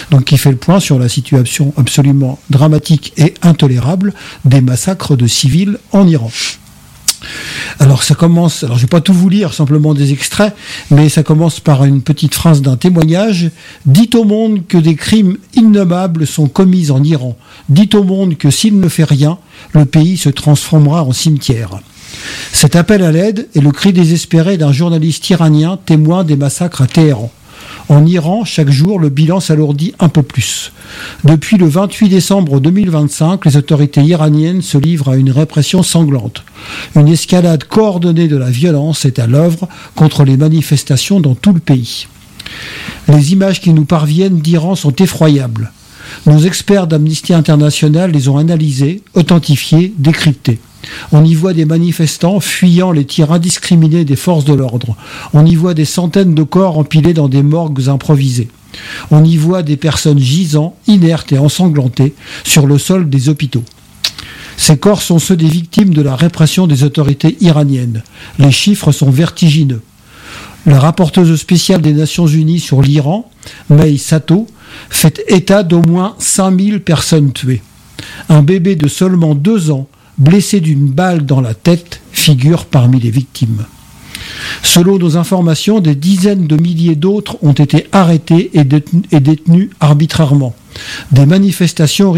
donc qui fait le point sur la situation absolument dramatique et intolérable des massacres de civils en Iran. Alors ça commence, je vais pas tout vous lire, simplement des extraits, mais ça commence par une petite phrase d'un témoignage. Dites au monde que des crimes innommables sont commis en Iran. Dites au monde que s'il ne fait rien, le pays se transformera en cimetière. Cet appel à l'aide est le cri désespéré d'un journaliste iranien témoin des massacres à Téhéran. En Iran, chaque jour, le bilan s'alourdit un peu plus. Depuis le 28 décembre 2025, les autorités iraniennes se livrent à une répression sanglante. Une escalade coordonnée de la violence est à l'œuvre contre les manifestations dans tout le pays. Les images qui nous parviennent d'Iran sont effroyables. Nos experts d'Amnesty International les ont analysées, authentifiées, décryptées. On y voit des manifestants fuyant les tirs indiscriminés des forces de l'ordre. On y voit des centaines de corps empilés dans des morgues improvisées. On y voit des personnes gisant, inertes et ensanglantées, sur le sol des hôpitaux. Ces corps sont ceux des victimes de la répression des autorités iraniennes. Les chiffres sont vertigineux. La rapporteuse spéciale des Nations Unies sur l'Iran, May Sato, fait état d'au moins 5000 personnes tuées. Un bébé de seulement 2 ans, blessé d'une balle dans la tête, figure parmi les victimes. Selon nos informations, des dizaines de milliers d'autres ont été arrêtés et détenus arbitrairement. Des manifestants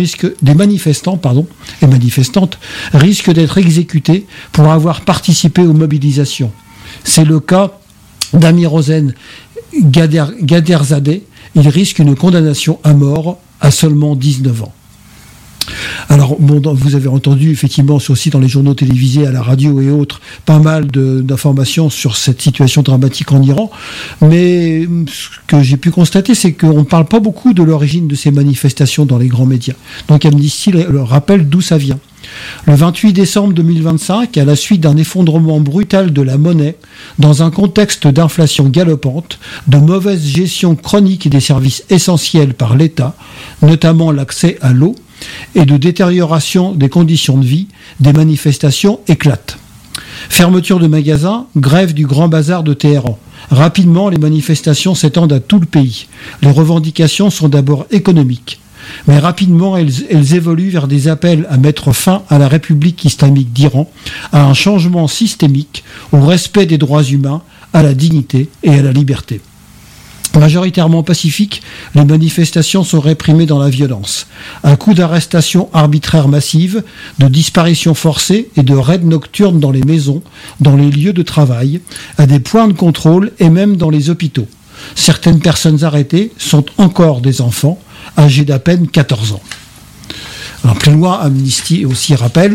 et manifestantes risquent d'être exécutés pour avoir participé aux mobilisations. C'est le cas d'Amir Hossein Ghaderzadeh. Il risque une condamnation à mort à seulement 19 ans. Alors, vous avez entendu effectivement aussi dans les journaux télévisés, à la radio et autres, pas mal d'informations sur cette situation dramatique en Iran, mais ce que j'ai pu constater, c'est qu'on ne parle pas beaucoup de l'origine de ces manifestations dans les grands médias. Donc Amnesty leur rappelle d'où ça vient. Le 28 décembre 2025, à la suite d'un effondrement brutal de la monnaie, dans un contexte d'inflation galopante, de mauvaise gestion chronique des services essentiels par l'État, notamment l'accès à l'eau, et de détérioration des conditions de vie, des manifestations éclatent. Fermeture de magasins, grève du Grand Bazar de Téhéran. Rapidement, les manifestations s'étendent à tout le pays. Les revendications sont d'abord économiques. Mais rapidement, elles évoluent vers des appels à mettre fin à la République islamique d'Iran, à un changement systémique, au respect des droits humains, à la dignité et à la liberté. Majoritairement pacifiques, les manifestations sont réprimées dans la violence. À coups d'arrestations arbitraires massives, de disparitions forcées et de raids nocturnes dans les maisons, dans les lieux de travail, à des points de contrôle et même dans les hôpitaux. Certaines personnes arrêtées sont encore des enfants, âgés d'à peine 14 ans. Alors plus loin, Amnesty aussi rappelle: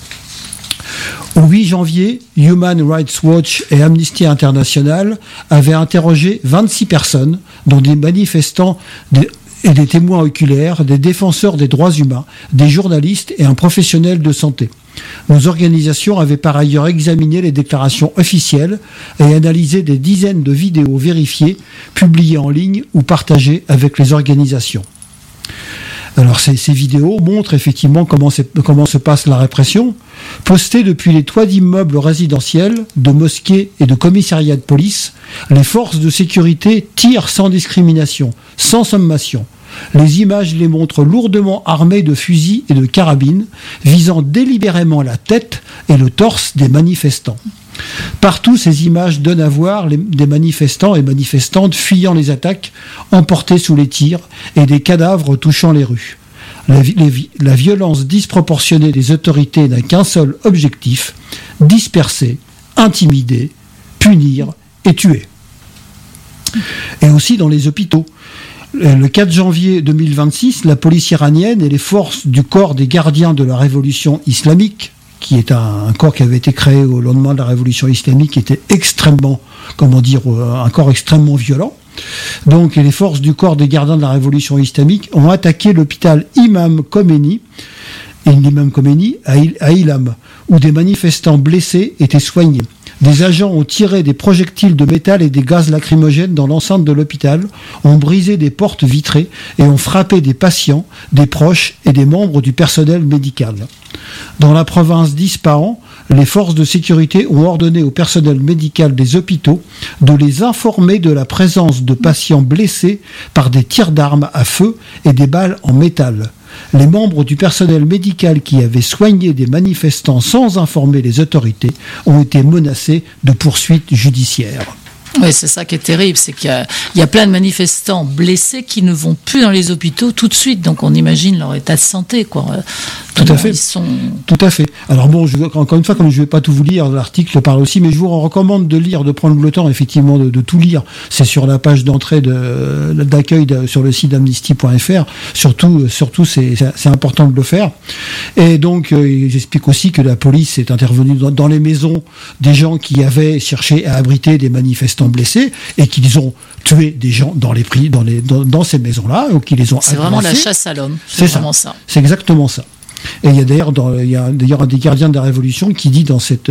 au 8 janvier, Human Rights Watch et Amnesty International avaient interrogé 26 personnes, dont des manifestants et des témoins oculaires, des défenseurs des droits humains, des journalistes et un professionnel de santé. Nos organisations avaient par ailleurs examiné les déclarations officielles et analysé des dizaines de vidéos vérifiées, publiées en ligne ou partagées avec les organisations. Alors ces vidéos montrent effectivement comment se passe la répression. Postées depuis les toits d'immeubles résidentiels, de mosquées et de commissariats de police, les forces de sécurité tirent sans discrimination, sans sommation. Les images les montrent lourdement armés de fusils et de carabines, visant délibérément la tête et le torse des manifestants. Partout, ces images donnent à voir des manifestants et manifestantes fuyant les attaques, emportés sous les tirs, et des cadavres touchant les rues. La violence disproportionnée des autorités n'a qu'un seul objectif: disperser, intimider, punir et tuer. Et aussi dans les hôpitaux. Le 4 janvier 2026, la police iranienne et les forces du corps des gardiens de la révolution islamique, qui est un corps qui avait été créé au lendemain de la révolution islamique, qui était extrêmement, un corps extrêmement violent. Donc, les forces du corps des gardiens de la révolution islamique ont attaqué l'hôpital Imam Khomeini à Ilam, où des manifestants blessés étaient soignés. Des agents ont tiré des projectiles de métal et des gaz lacrymogènes dans l'enceinte de l'hôpital, ont brisé des portes vitrées et ont frappé des patients, des proches et des membres du personnel médical. Dans la province d'Ispahan, les forces de sécurité ont ordonné au personnel médical des hôpitaux de les informer de la présence de patients blessés par des tirs d'armes à feu et des balles en métal. Les membres du personnel médical qui avaient soigné des manifestants sans informer les autorités ont été menacés de poursuites judiciaires. Oui, c'est ça qui est terrible, c'est qu'il y a plein de manifestants blessés qui ne vont plus dans les hôpitaux tout de suite, donc on imagine leur état de santé, quoi. Tout à fait. Tout à fait. Alors bon, encore une fois, comme je ne vais pas tout vous lire, l'article parle aussi, mais je vous recommande de lire, de prendre le temps, effectivement, de tout lire. C'est sur la page d'entrée d'accueil sur le site d'amnesty.fr. Surtout, c'est important de le faire. Et donc, j'explique aussi que la police est intervenue dans les maisons des gens qui avaient cherché à abriter des manifestants blessés et qu'ils ont tué des gens dans ces maisons-là, ou qui les ont agressés. C'est vraiment la chasse à l'homme. C'est vraiment ça. C'est exactement ça. Et il y a d'ailleurs un des gardiens de la Révolution qui dit dans cet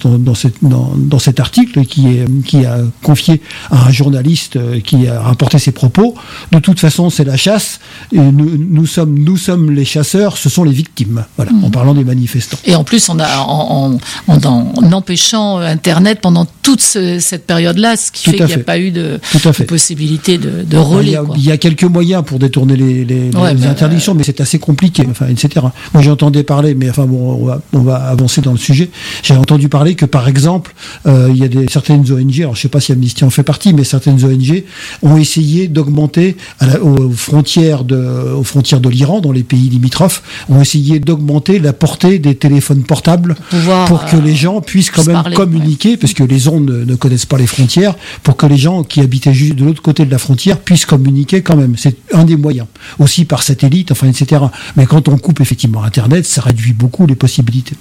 article qui a confié à un journaliste qui a rapporté ses propos, de toute façon c'est la chasse, et nous sommes les chasseurs, ce sont les victimes, voilà, en parlant des manifestants. Et en plus en empêchant Internet pendant toute cette période-là, ce qui fait qu'il n'y a pas eu de possibilité de relais. Il y a quelques moyens pour détourner les interdictions, mais c'est assez compliqué, etc. Moi, j'entendais parler, mais on va avancer dans le sujet. J'ai entendu parler que, par exemple, il y a certaines ONG, alors je ne sais pas si Amnesty en fait partie, mais certaines ONG ont essayé d'augmenter aux frontières de l'Iran, dans les pays limitrophes, ont essayé d'augmenter la portée des téléphones portables pour que les gens puissent quand même communiquer, parce que les ondes ne connaissent pas les frontières, pour que les gens qui habitaient juste de l'autre côté de la frontière puissent communiquer quand même. C'est un des moyens. Aussi par satellite, etc. Mais quand on coupe effectivement Internet, ça réduit beaucoup les possibilités.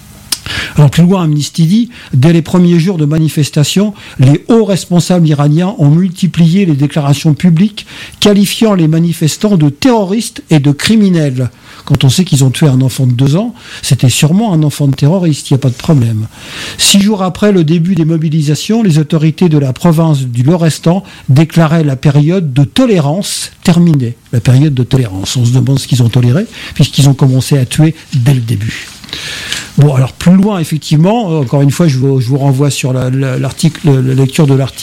Alors plus loin, Amnesty dit, dès les premiers jours de manifestation, les hauts responsables iraniens ont multiplié les déclarations publiques qualifiant les manifestants de terroristes et de criminels. Quand on sait qu'ils ont tué un enfant de 2 ans, c'était sûrement un enfant de terroriste, il n'y a pas de problème. 6 jours après le début des mobilisations, les autorités de la province du Lorestan déclaraient la période de tolérance terminée. La période de tolérance. On se demande ce qu'ils ont toléré, puisqu'ils ont commencé à tuer dès le début. Bon, alors plus loin, effectivement, encore une fois, je vous renvoie sur la lecture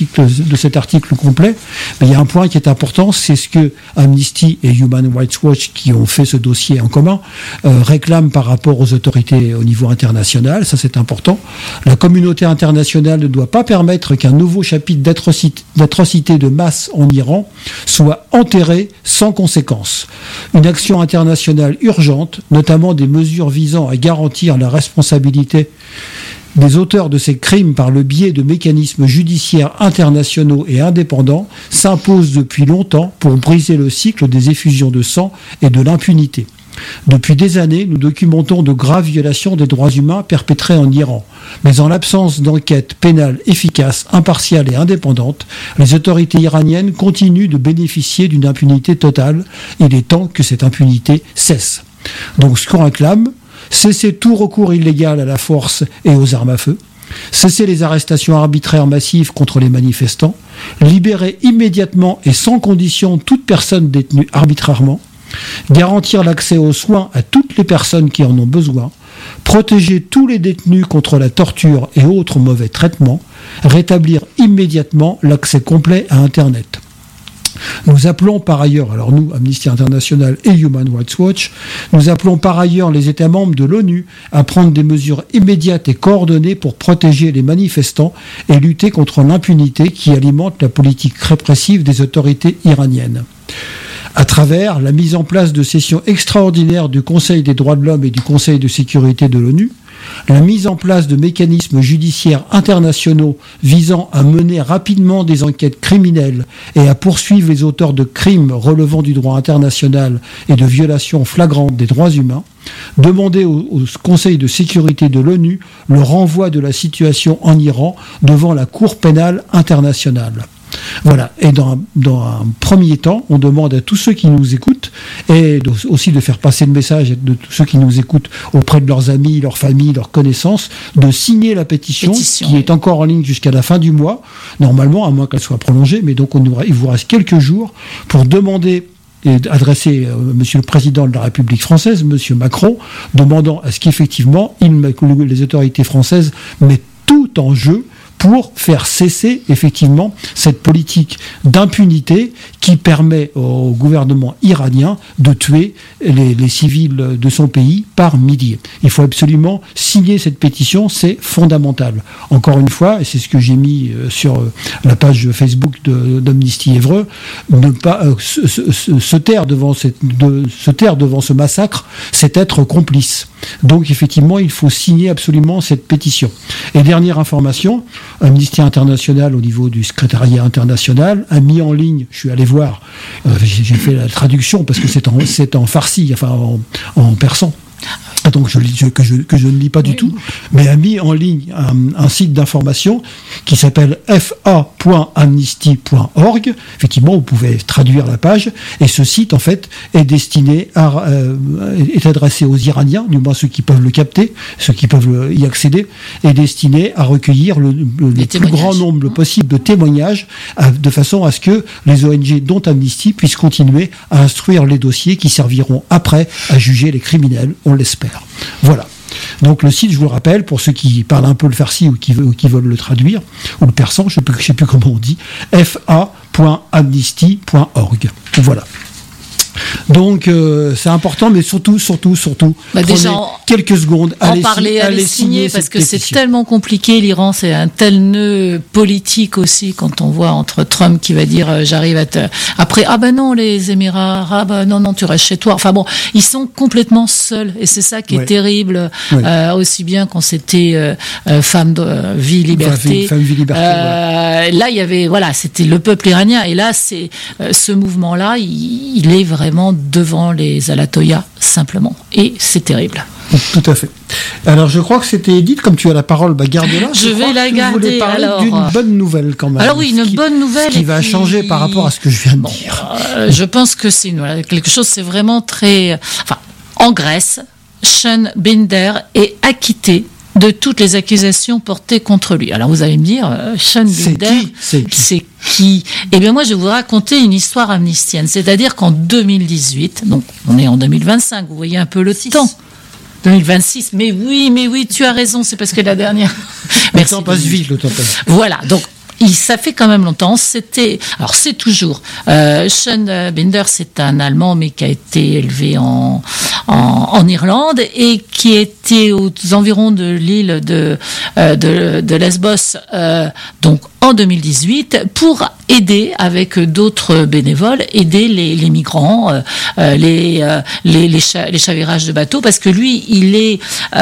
de cet article complet. Mais il y a un point qui est important, c'est ce que Amnesty et Human Rights Watch, qui ont fait ce dossier en commun, réclament par rapport aux autorités au niveau international. Ça, c'est important. La communauté internationale ne doit pas permettre qu'un nouveau chapitre d'atrocités de masse en Iran soit enterré sans conséquence. Une action internationale urgente, notamment des mesures visant à garantir la responsabilité des auteurs de ces crimes par le biais de mécanismes judiciaires internationaux et indépendants, s'impose depuis longtemps pour briser le cycle des effusions de sang et de l'impunité. Depuis des années, nous documentons de graves violations des droits humains perpétrées en Iran. Mais en l'absence d'enquêtes pénales efficaces, impartiales et indépendantes, les autorités iraniennes continuent de bénéficier d'une impunité totale. Il est temps que cette impunité cesse. Donc ce qu'on réclame, cesser tout recours illégal à la force et aux armes à feu, cesser les arrestations arbitraires massives contre les manifestants, libérer immédiatement et sans condition toute personne détenue arbitrairement, garantir l'accès aux soins à toutes les personnes qui en ont besoin, protéger tous les détenus contre la torture et autres mauvais traitements, rétablir immédiatement l'accès complet à Internet. Nous appelons par ailleurs, alors nous, Amnesty International et Human Rights Watch, nous appelons par ailleurs les États membres de l'ONU à prendre des mesures immédiates et coordonnées pour protéger les manifestants et lutter contre l'impunité qui alimente la politique répressive des autorités iraniennes. À travers la mise en place de sessions extraordinaires du Conseil des droits de l'homme et du Conseil de sécurité de l'ONU, la mise en place de mécanismes judiciaires internationaux visant à mener rapidement des enquêtes criminelles et à poursuivre les auteurs de crimes relevant du droit international et de violations flagrantes des droits humains, demander au Conseil de sécurité de l'ONU le renvoi de la situation en Iran devant la Cour pénale internationale. Voilà, et dans un premier temps, on demande à tous ceux qui nous écoutent, et aussi de faire passer le message de tous ceux qui nous écoutent auprès de leurs amis, leurs familles, leurs connaissances, de signer la pétition qui est encore en ligne jusqu'à la fin du mois, normalement, à moins qu'elle soit prolongée, mais donc il vous reste quelques jours pour demander adressé Monsieur le Président de la République française, Monsieur Macron, demandant à ce qu'effectivement les autorités françaises mettent tout en jeu pour faire cesser effectivement cette politique d'impunité qui permet au gouvernement iranien de tuer les civils de son pays par milliers. Il faut absolument signer cette pétition, c'est fondamental. Encore une fois, et c'est ce que j'ai mis sur la page Facebook d'Amnesty Évreux, ne pas se taire devant ce massacre, c'est être complice. Donc effectivement, il faut signer absolument cette pétition. Et dernière information, Amnesty International au niveau du secrétariat international a mis en ligne, je suis allé voir, j'ai fait la traduction parce que c'est en farsi, enfin en persan. Donc que je ne lis pas du tout, mais a mis en ligne un site d'information qui s'appelle fa.amnesty.org. Effectivement, vous pouvez traduire la page, et ce site en fait est adressé aux Iraniens, du moins ceux qui peuvent le capter, ceux qui peuvent y accéder, est destiné à recueillir le plus grand nombre possible de témoignages, de façon à ce que les ONG dont Amnesty puissent continuer à instruire les dossiers qui serviront après à juger les criminels, on l'espère. Voilà. Donc le site, je vous le rappelle, pour ceux qui parlent un peu le farsi ou qui veulent le traduire, ou le persan, je ne sais plus comment on dit, fa.amnesty.org. Voilà. Donc c'est important, mais surtout, déjà, quelques secondes, allez signer parce que c'est tellement compliqué. L'Iran, c'est un tel nœud politique aussi, quand on voit entre Trump qui va dire j'arrive à te... Après, ah ben non, les Émirats arabes, non, tu restes chez toi. Enfin bon, ils sont complètement seuls, et c'est ça qui est terrible, aussi bien quand c'était femme de vie, liberté. Là, il y avait, c'était le peuple iranien, et là, c'est ce mouvement-là, il est vraiment devant les Ayatollahs, simplement. Et c'est terrible. Tout à fait. Alors, je crois que c'était Edith, comme tu as la parole, garde-la. Je vais la garder. Vous voulez parler d'une bonne nouvelle, quand même. Alors oui, une bonne nouvelle. Qui va changer par rapport à ce que je viens de dire. Je pense que c'est quelque chose, c'est vraiment très... en Grèce, Sean Binder est acquitté de toutes les accusations portées contre lui. Alors vous allez me dire, Sean Binder, c'est qui ? Eh bien moi je vais vous raconter une histoire amnistienne. C'est-à-dire qu'en 2018, donc on est en 2025, vous voyez un peu le temps. 2026, mais oui, tu as raison, c'est parce que la dernière... Le temps passe vite. Voilà, donc ça fait quand même longtemps. C'est toujours Sean Binder, c'est un Allemand, mais qui a été élevé en Irlande et qui était aux environs de l'île de Lesbos, donc en 2018, pour aider avec d'autres bénévoles, aider les migrants, les chavirages de bateaux, parce que lui, il est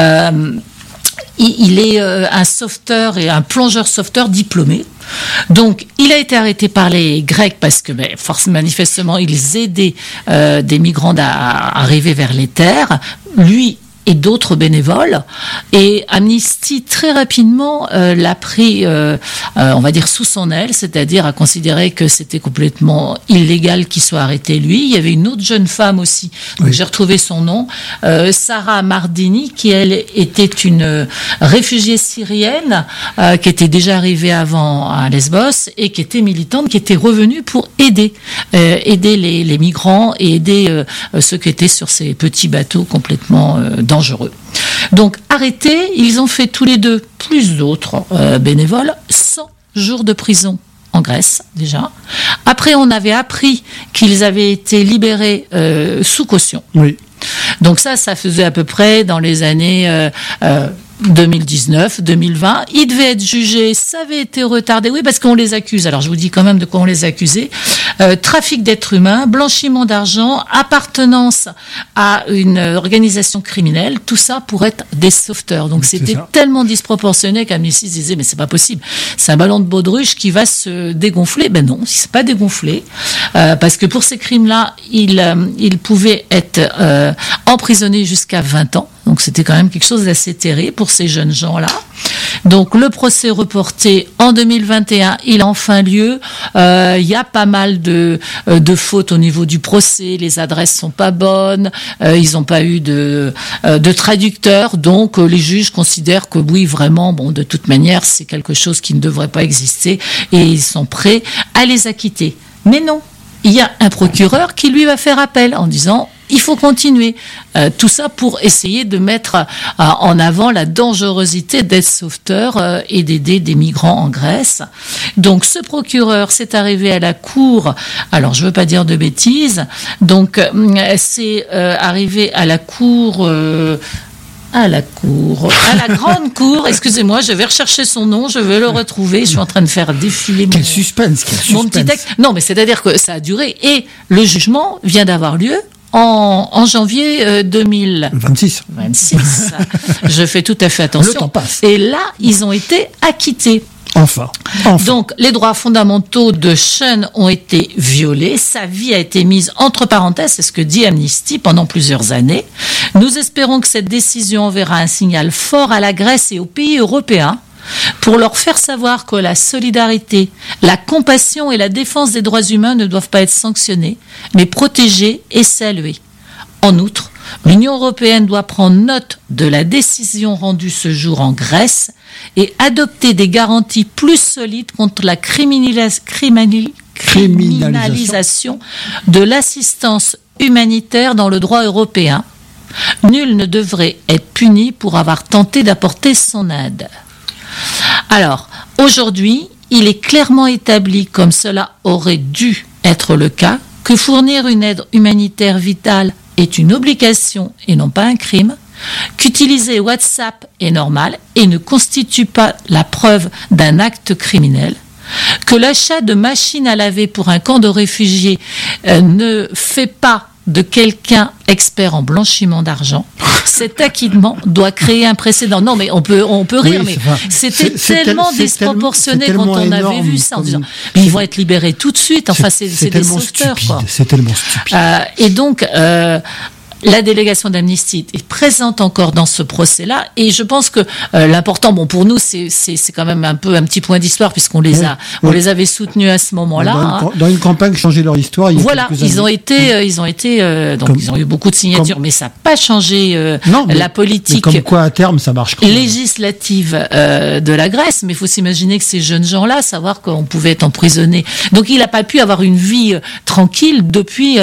un sauveteur et un plongeur sauveteur diplômé. Donc, il a été arrêté par les Grecs parce que, manifestement, ils aidaient des migrants à arriver vers les terres. Lui et d'autres bénévoles. Et Amnesty, très rapidement, l'a pris, on va dire, sous son aile, c'est-à-dire a considéré que c'était complètement illégal qu'il soit arrêté lui. Il y avait une autre jeune femme aussi, donc j'ai retrouvé son nom, Sarah Mardini, qui, elle, était une réfugiée syrienne, qui était déjà arrivée avant à Lesbos, et qui était militante, qui était revenue pour aider les migrants et aider ceux qui étaient sur ces petits bateaux complètement dangereux. Donc arrêtés, ils ont fait tous les deux, plus d'autres bénévoles, 100 jours de prison en Grèce déjà. Après, on avait appris qu'ils avaient été libérés sous caution. Oui. Donc ça faisait à peu près dans les années 2019, 2020, ils devaient être jugés, ça avait été retardé, oui, parce qu'on les accuse. Alors je vous dis quand même de quoi on les accusait. Trafic d'êtres humains, blanchiment d'argent, appartenance à une organisation criminelle, tout ça pour être des sauveteurs. Donc c'était tellement disproportionné qu'Amnesty se disait, mais c'est pas possible, c'est un ballon de baudruche qui va se dégonfler. Ben non, c'est pas dégonflé, parce que pour ces crimes-là, ils pouvaient être emprisonnés jusqu'à 20 ans. Donc c'était quand même quelque chose d'assez terrible pour ces jeunes gens-là. Donc le procès reporté en 2021, il a enfin lieu. Il y a pas mal de fautes au niveau du procès. Les adresses sont pas bonnes. Ils n'ont pas eu de traducteur. Donc les juges considèrent que oui, vraiment, de toute manière, c'est quelque chose qui ne devrait pas exister et ils sont prêts à les acquitter. Mais non. il y a un procureur qui lui va faire appel en disant il faut continuer. Tout ça pour essayer de mettre en avant la dangerosité d'être sauveteur et d'aider des migrants en Grèce. Donc ce procureur s'est arrivé à la cour, alors je veux pas dire de bêtises, donc c'est arrivé à la cour... à la grande cour, excusez-moi, je vais rechercher son nom, je vais le retrouver, je suis en train de faire défiler quel suspense. Mon petit texte. Non, mais c'est-à-dire que ça a duré, et le jugement vient d'avoir lieu en janvier 2026. Je fais tout à fait attention. Le temps passe. Et là, ils ont été acquittés. Enfin. Donc, les droits fondamentaux de Sean ont été violés. Sa vie a été mise entre parenthèses, c'est ce que dit Amnesty pendant plusieurs années. Nous espérons que cette décision enverra un signal fort à la Grèce et aux pays européens pour leur faire savoir que la solidarité, la compassion et la défense des droits humains ne doivent pas être sanctionnés, mais protégés et salués. En outre, l'Union européenne doit prendre note de la décision rendue ce jour en Grèce et adopter des garanties plus solides contre la criminalisation de l'assistance humanitaire dans le droit européen. Nul ne devrait être puni pour avoir tenté d'apporter son aide. Alors, aujourd'hui, il est clairement établi, comme cela aurait dû être le cas, que fournir une aide humanitaire vitale est une obligation et non pas un crime, qu'utiliser WhatsApp est normal et ne constitue pas la preuve d'un acte criminel, que l'achat de machines à laver pour un camp de réfugiés ne fait pas de quelqu'un expert en blanchiment d'argent. Cet acquittement doit créer un précédent. Non, mais on peut rire, oui, mais c'était tellement disproportionné quand on avait vu ça en disant mais ils vont être libérés tout de suite. Enfin, c'est des sauveteurs, quoi. C'est tellement stupide. Et donc, la délégation d'Amnesty est présente encore dans ce procès-là, et je pense que l'important, bon, pour nous, c'est quand même un petit point d'histoire, puisqu'on les avait soutenus à ce moment-là. Dans une campagne changer leur histoire. Voilà, ils ont été, donc ils ont eu beaucoup de signatures, mais ça n'a pas changé la politique. Mais comme quoi à terme, ça marche. Législative de la Grèce, mais il faut s'imaginer que ces jeunes gens-là, savoir qu'on pouvait être emprisonné. Donc il n'a pas pu avoir une vie tranquille depuis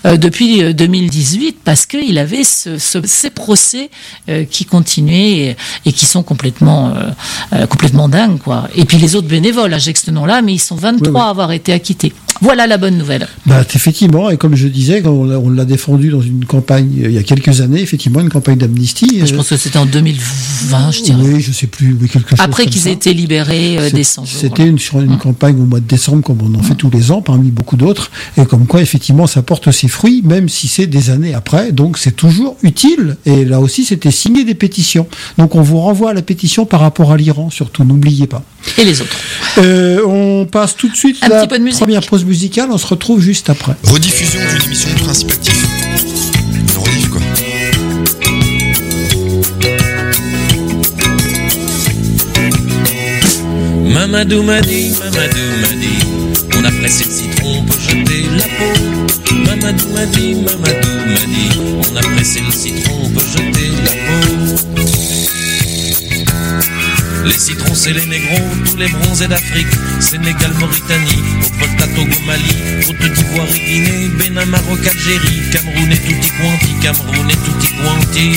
2018, parce qu'il avait ces procès qui continuaient et qui sont complètement dingues, quoi. Et puis les autres bénévoles, j'ai ce nom-là, mais ils sont 23 à avoir été acquittés. Voilà la bonne nouvelle. Effectivement, et comme je disais, on l'a défendu dans une campagne il y a quelques années, effectivement, une campagne d'Amnesty. Je pense que c'était en 2020, je dirais. Oui, je sais plus, mais quelque chose. Après qu'ils aient été libérés des 100 jours. C'était sur une campagne au mois de décembre, comme on en fait tous les ans, parmi beaucoup d'autres, et comme quoi, effectivement, ça porte ses fruits, même si c'est des années après. Donc c'est toujours utile, et là aussi c'était signer des pétitions, donc on vous renvoie à la pétition par rapport à l'Iran, surtout, n'oubliez pas. Et les autres. On passe tout de suite à la première pause musicale, on se retrouve juste après. Rediffusion d'une émission de Principe Actif. Une rediff, quoi. Mamadou m'a dit, on a pressé le citron, on peut jeter la peau. Mamadou m'a dit, on a pressé le citron, on peut jeter la peau. Les citrons c'est les négros, tous les bronzés d'Afrique, Sénégal, Mauritanie, Opota, Togo, Mali, Côte d'Ivoire et Guinée, Bénin, Maroc, Algérie, Cameroun et tutti quanti.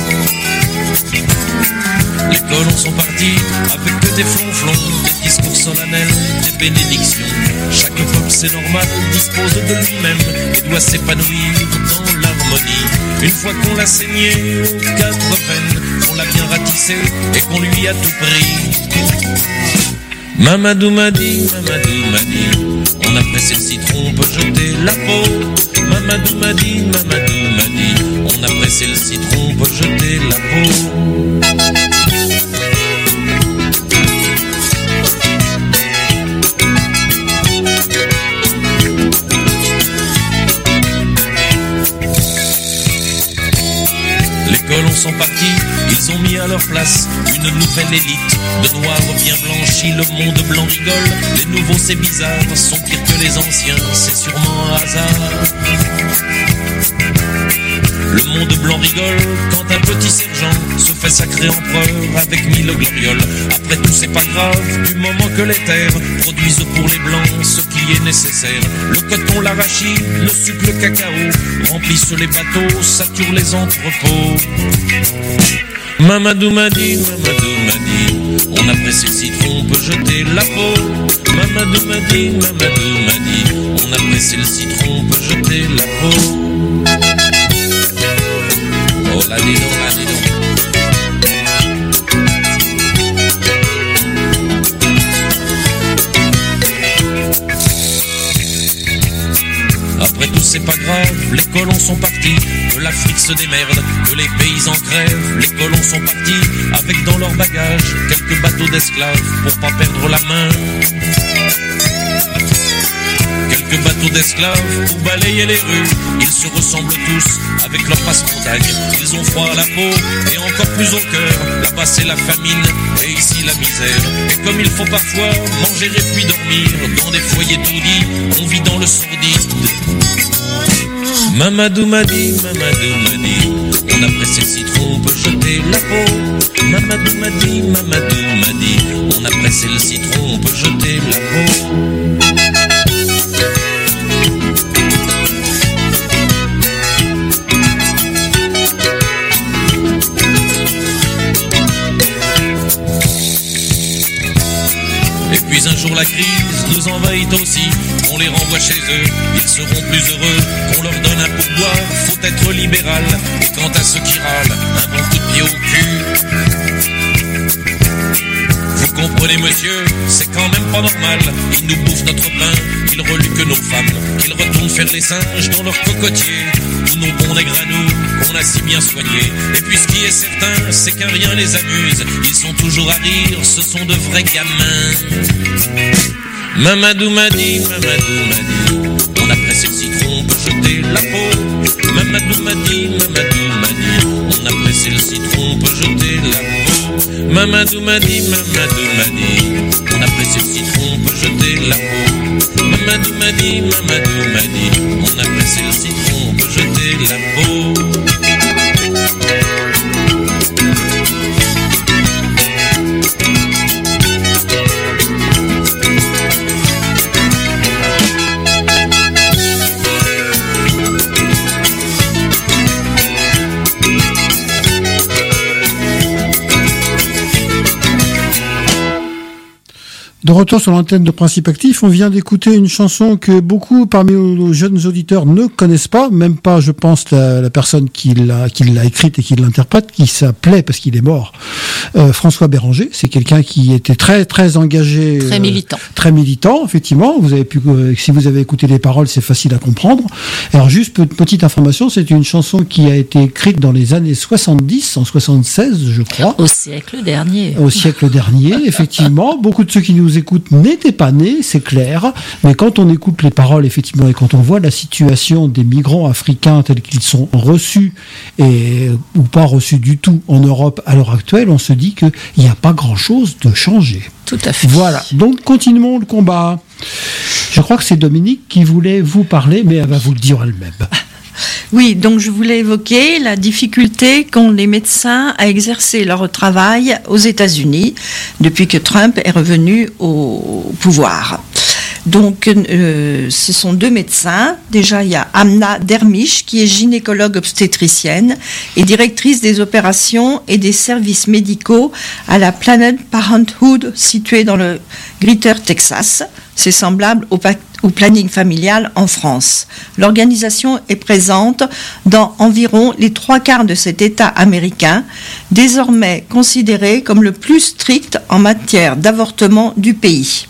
Les colons sont partis avec que des flonflons, des discours solennels, des bénédictions. Chaque peuple, c'est normal, dispose de lui-même et doit s'épanouir dans l'harmonie. Une fois qu'on l'a saigné aux 4 veines, qu'on l'a bien ratissé et qu'on lui a tout pris. Mamadou m'a dit, on a pressé le citron, on peut jeter la peau. Mamadou m'a dit, on a pressé le citron, on peut jeter la peau. Les colons sont partis, ils ont mis à leur place une nouvelle élite de noirs bien blanchis. Le monde blanc rigole, les nouveaux c'est bizarre, sont pires que les anciens, c'est sûrement un hasard. Le monde blanc en rigole quand un petit sergent se fait sacrer empereur avec 1000 glorioles. Après tout c'est pas grave, du moment que les terres produisent pour les blancs ce qui est nécessaire. Le coton, l'arachide, le sucre, le cacao remplissent les bateaux, saturent les entrepôts. Mamadou m'a dit, on a pressé le citron, on peut jeter la peau. Mamadou m'a dit, on a pressé le citron, on peut jeter la peau. Oh la dis donc, la dis donc. Après tout c'est pas grave, les colons sont partis, que l'Afrique se démerde, que les paysans crèvent, les colons sont partis, avec dans leur bagage quelques bateaux d'esclaves, pour pas perdre la main. Quelques bateaux d'esclaves pour balayer les rues, ils se ressemblent tous avec leur passe-montagne. Ils ont froid à la peau et encore plus au cœur, là-bas c'est la famine et ici la misère. Et comme il faut parfois manger et puis dormir, dans des foyers taudis, on vit dans le sordide. Mamadou m'a dit, on a pressé le citron, on peut jeter la peau. Mamadou m'a dit, on a pressé le citron, on peut jeter la peau. Et puis un jour la crise nous envahit aussi, on les renvoie chez eux, ils seront plus heureux qu'on leur donne un pourboire, faut être libéral. Et quant à ceux qui râlent, un bon coup de pied au cul. Vous comprenez monsieur, c'est quand même pas normal, ils nous bouffent notre pain, ils reluent que nos femmes, qu'ils retournent faire les singes dans leurs cocotiers, tous nos bons nègres à nous, qu'on a si bien soignés. Et puis ce qui est certain, c'est qu'un rien les amuse, ils sont toujours à rire, ce sont de vrais gamins. Mamadou m'a dit, on a pressé le citron, on peut jeter la peau. Mamadou m'a dit, on a pressé le citron, on peut jeter la peau. Mamadou m'a dit, on a pressé le citron, on peut jeter la peau. Mamadou m'a dit, on a pressé le citron, on peut jeter la peau. De retour sur l'antenne de Principe Actif, on vient d'écouter une chanson que beaucoup parmi nos jeunes auditeurs ne connaissent pas, même pas, je pense, la personne qui l'a écrite et qui l'interprète, qui s'appelait, parce qu'il est mort, François Béranger. C'est quelqu'un qui était très très engagé, très militant, effectivement. Vous avez pu, si vous avez écouté les paroles, c'est facile à comprendre. Alors juste petite information, c'est une chanson qui a été écrite dans les années 70, en 76, je crois. Au siècle dernier. Au siècle dernier, effectivement. Beaucoup de ceux qui nous écoutent n'étaient pas nés, c'est clair. Mais quand on écoute les paroles, effectivement, et quand on voit la situation des migrants africains tels qu'ils sont reçus ou pas reçus du tout en Europe à l'heure actuelle, on se dit qu'il n'y a pas grand-chose de changé. Tout à fait. Voilà. Donc, continuons le combat. Je crois que c'est Dominique qui voulait vous parler, mais elle va vous le dire elle-même. Oui, donc je voulais évoquer la difficulté qu'ont les médecins à exercer leur travail aux États-Unis depuis que Trump est revenu au pouvoir. Donc, ce sont deux médecins. Déjà, il y a Amna Dermish, qui est gynécologue obstétricienne et directrice des opérations et des services médicaux à la Planned Parenthood, située dans le Greater Texas. C'est semblable au planning familial en France. L'organisation est présente dans environ les 3/4 de cet État américain, désormais considéré comme le plus strict en matière d'avortement du pays.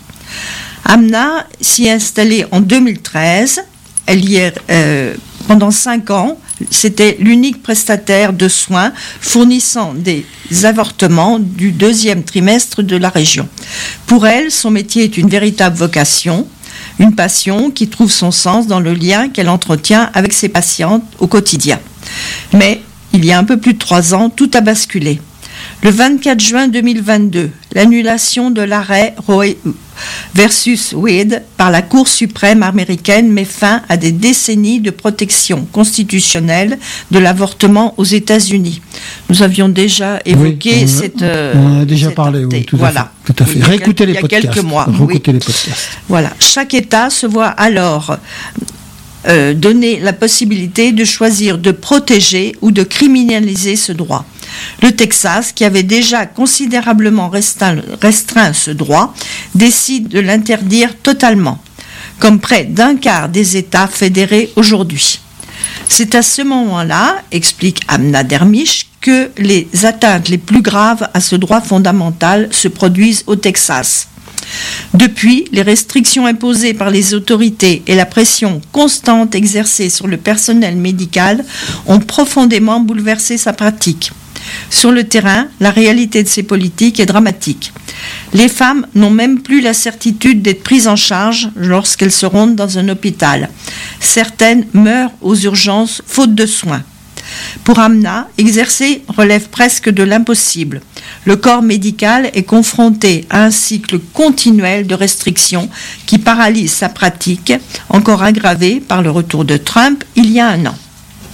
Amna s'y est installée en 2013. Elle y est pendant 5 ans. C'était l'unique prestataire de soins fournissant des avortements du 2e trimestre de la région. Pour elle, son métier est une véritable vocation, une passion qui trouve son sens dans le lien qu'elle entretient avec ses patientes au quotidien. Mais il y a un peu plus de 3 ans, tout a basculé. Le 24 juin 2022, l'annulation de l'arrêt Roe versus Wade par la Cour suprême américaine met fin à des décennies de protection constitutionnelle de l'avortement aux États-Unis. Nous avions déjà évoqué on a déjà parlé, oui, tout à fait. Réécoutez les podcasts. Il y a quelques mois. Réécoutez les podcasts. Voilà. Chaque État se voit alors donner la possibilité de choisir de protéger ou de criminaliser ce droit. Le Texas, qui avait déjà considérablement restreint ce droit, décide de l'interdire totalement, comme près d'un quart des États fédérés aujourd'hui. C'est à ce moment-là, explique Amna Dermish, que les atteintes les plus graves à ce droit fondamental se produisent au Texas. Depuis, les restrictions imposées par les autorités et la pression constante exercée sur le personnel médical ont profondément bouleversé sa pratique. Sur le terrain, la réalité de ces politiques est dramatique. Les femmes n'ont même plus la certitude d'être prises en charge lorsqu'elles se rendent dans un hôpital. Certaines meurent aux urgences faute de soins. Pour Amna, exercer relève presque de l'impossible. Le corps médical est confronté à un cycle continuel de restrictions qui paralyse sa pratique, encore aggravé par le retour de Trump il y a un an.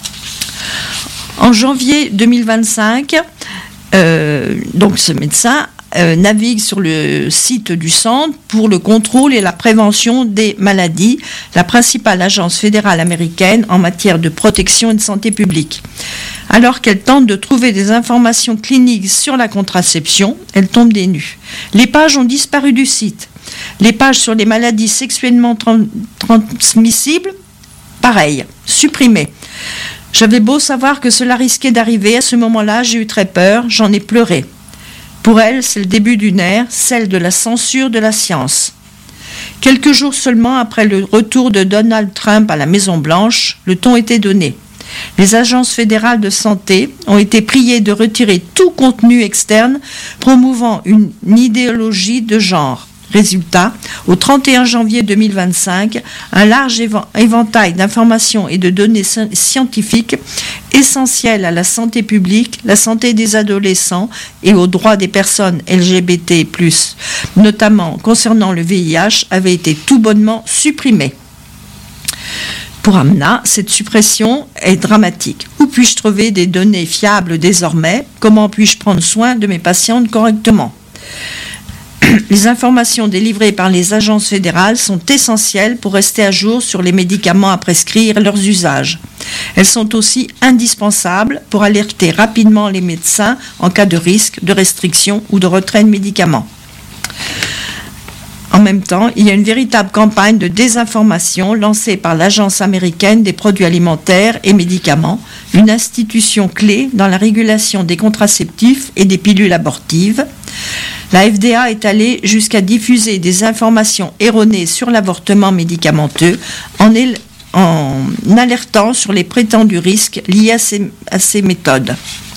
En janvier 2025, donc ce médecin navigue sur le site du Centre pour le contrôle et la prévention des maladies, la principale agence fédérale américaine en matière de protection et de santé publique. Alors qu'elle tente de trouver des informations cliniques sur la contraception, elle tombe des nues. Les pages ont disparu du site. Les pages sur les maladies sexuellement transmissibles, pareil, supprimées. J'avais beau savoir que cela risquait d'arriver, à ce moment-là, j'ai eu très peur, j'en ai pleuré. Pour elle, c'est le début d'une ère, celle de la censure de la science. Quelques jours seulement après le retour de Donald Trump à la Maison-Blanche, le ton était donné. Les agences fédérales de santé ont été priées de retirer tout contenu externe promouvant une idéologie de genre. Résultat, au 31 janvier 2025, un large éventail d'informations et de données scientifiques essentielles à la santé publique, la santé des adolescents et aux droits des personnes LGBT+, notamment concernant le VIH, avait été tout bonnement supprimée. Pour Amna, cette suppression est dramatique. Où puis-je trouver des données fiables désormais ? Comment puis-je prendre soin de mes patientes correctement ? Les informations délivrées par les agences fédérales sont essentielles pour rester à jour sur les médicaments à prescrire et leurs usages. Elles sont aussi indispensables pour alerter rapidement les médecins en cas de risque, de restriction ou de retrait de médicaments. En même temps, il y a une véritable campagne de désinformation lancée par l'Agence américaine des produits alimentaires et médicaments, une institution clé dans la régulation des contraceptifs et des pilules abortives. La FDA est allée jusqu'à diffuser des informations erronées sur l'avortement médicamenteux en alertant sur les prétendus risques liés à ces méthodes.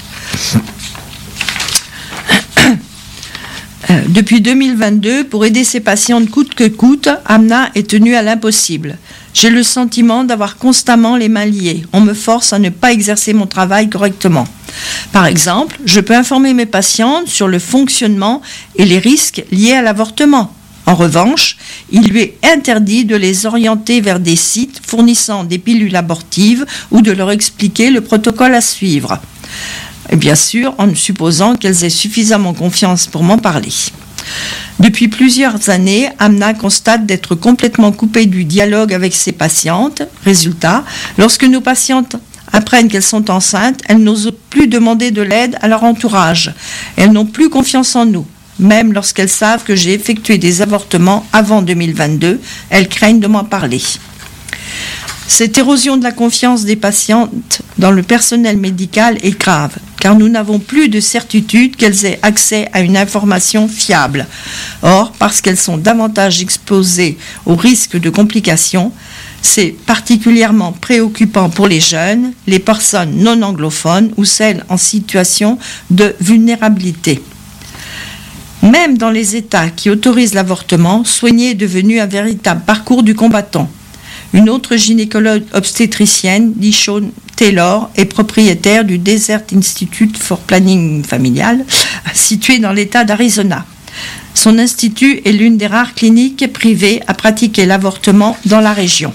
Depuis 2022, pour aider ses patientes coûte que coûte, Amna est tenue à l'impossible. J'ai le sentiment d'avoir constamment les mains liées. On me force à ne pas exercer mon travail correctement. Par exemple, je peux informer mes patientes sur le fonctionnement et les risques liés à l'avortement. En revanche, il lui est interdit de les orienter vers des sites fournissant des pilules abortives ou de leur expliquer le protocole à suivre. Et bien sûr, en supposant qu'elles aient suffisamment confiance pour m'en parler. Depuis plusieurs années, Amna constate d'être complètement coupée du dialogue avec ses patientes. Résultat, lorsque nos patientes apprennent qu'elles sont enceintes, elles n'osent plus demander de l'aide à leur entourage. Elles n'ont plus confiance en nous. Même lorsqu'elles savent que j'ai effectué des avortements avant 2022, elles craignent de m'en parler. Cette érosion de la confiance des patientes dans le personnel médical est grave, car nous n'avons plus de certitude qu'elles aient accès à une information fiable. Or, parce qu'elles sont davantage exposées au risque de complications, c'est particulièrement préoccupant pour les jeunes, les personnes non anglophones ou celles en situation de vulnérabilité. Même dans les États qui autorisent l'avortement, soigner est devenu un véritable parcours du combattant. Une autre gynécologue obstétricienne, Dishon Taylor, est propriétaire du Desert Institute for Planning Familial, situé dans l'État d'Arizona. Son institut est l'une des rares cliniques privées à pratiquer l'avortement dans la région.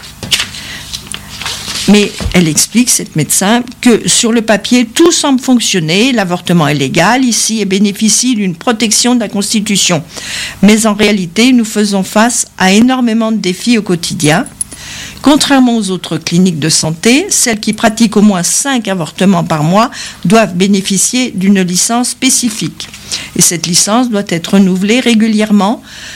Mais elle explique, cette médecin, que sur le papier, tout semble fonctionner, l'avortement est légal ici et bénéficie d'une protection de la Constitution. Mais en réalité, nous faisons face à énormément de défis au quotidien. Contrairement aux autres cliniques de santé, celles qui pratiquent au moins 5 avortements par mois doivent bénéficier d'une licence spécifique. Et cette licence doit être renouvelée régulièrement